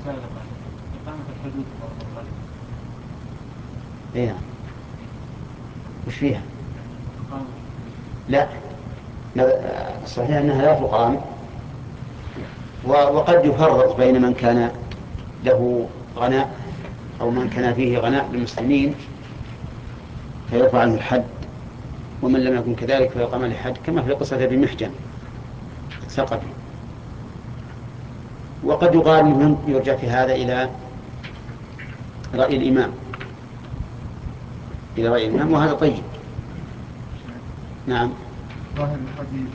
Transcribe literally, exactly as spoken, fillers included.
سابقا إقامة الحدود والمظالم. اي نعم. وش فيها؟ إقامة. لا، لا، صحيح أنها لا تقام، و- وقد يفرق بين من كان له غناء أو من كان فيه غناء للمسلمين فيرفع عنه الحد، ومن لم يكن كذلك فيقام عليه الحد، كما في قصة ابي محجن الثقفي. وقد يقال أنه يرجع في هذا إلى رأي الإمام، إلى رأي الإمام، وهذا طيب. نعم. ظاهر الحديث